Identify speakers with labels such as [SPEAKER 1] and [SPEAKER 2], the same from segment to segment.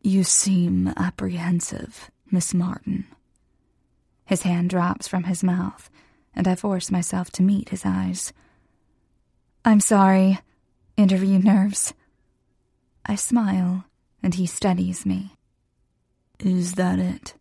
[SPEAKER 1] You seem apprehensive, Miss Martin. His hand drops from his mouth, and I force myself to meet his eyes. I'm sorry. Interview nerves. I smile, and he studies me. Is that it?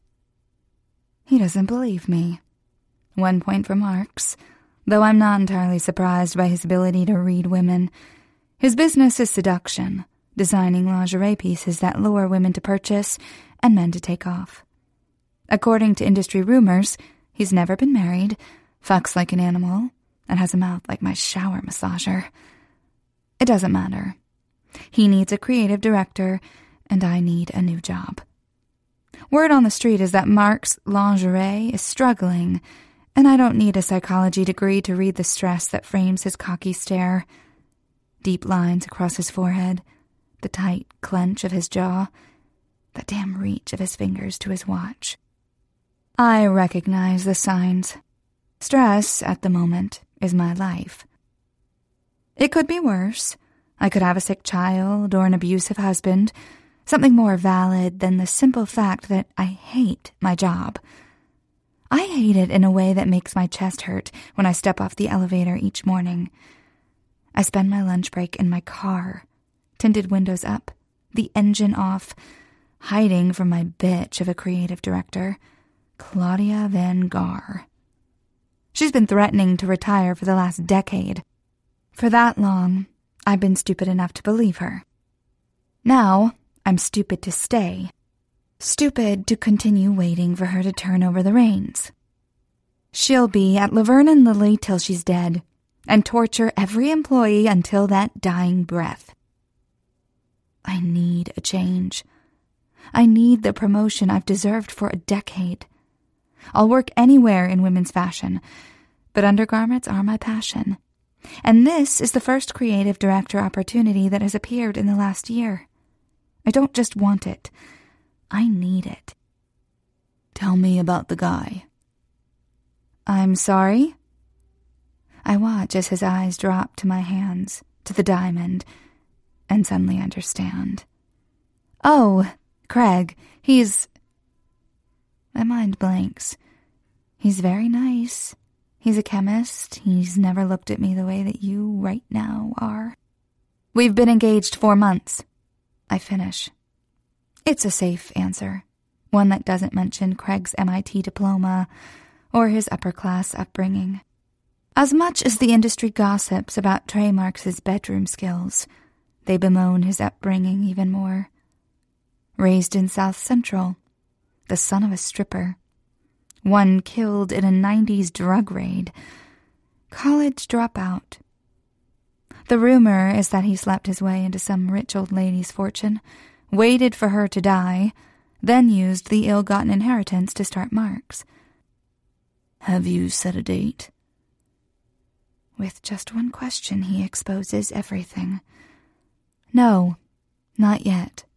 [SPEAKER 1] He doesn't believe me. 1 point for Marks, though I'm not entirely surprised by his ability to read women. His business is seduction, designing lingerie pieces that lure women to purchase and men to take off. According to industry rumors, he's never been married, fucks like an animal, and has a mouth like my shower massager. It doesn't matter. He needs a creative director, and I need a new job. Word on the street is that Mark's lingerie is struggling, and I don't need a psychology degree to read the stress that frames his cocky stare. Deep lines across his forehead, the tight clench of his jaw, the damn reach of his fingers to his watch. I recognize the signs. Stress, at the moment, is my life. It could be worse. I could have a sick child or an abusive husband, something more valid than the simple fact that I hate my job. I hate it in a way that makes my chest hurt when I step off the elevator each morning. I spend my lunch break in my car, tinted windows up, the engine off, hiding from my bitch of a creative director, Claudia Van Gar. She's been threatening to retire for the last decade. For that long, I've been stupid enough to believe her. Now, I'm stupid to stay. Stupid to continue waiting for her to turn over the reins. She'll be at Laverne and Lilly till she's dead, and torture every employee until that dying breath. I need a change. I need the promotion I've deserved for a decade. I'll work anywhere in women's fashion, but undergarments are my passion. And this is the first creative director opportunity that has appeared in the last year. I don't just want it. I need it. Tell me about the guy. I'm sorry? I watch as his eyes drop to my hands, to the diamond, and suddenly understand. Oh, Craig, he's... My mind blanks. He's very nice. He's a chemist. He's never looked at me the way that you right now are. We've been engaged 4 months. I finish. It's a safe answer, one that doesn't mention Craig's MIT diploma or his upper-class upbringing. As much as the industry gossips about Trey Marks's bedroom skills, they bemoan his upbringing even more. Raised in South Central, the son of a stripper, one killed in a 90s drug raid, college dropout. The rumor is that he slept his way into some rich old lady's fortune, waited for her to die, then used the ill-gotten inheritance to start Marks. Have you set a date? With just one question, he exposes everything. No, not yet.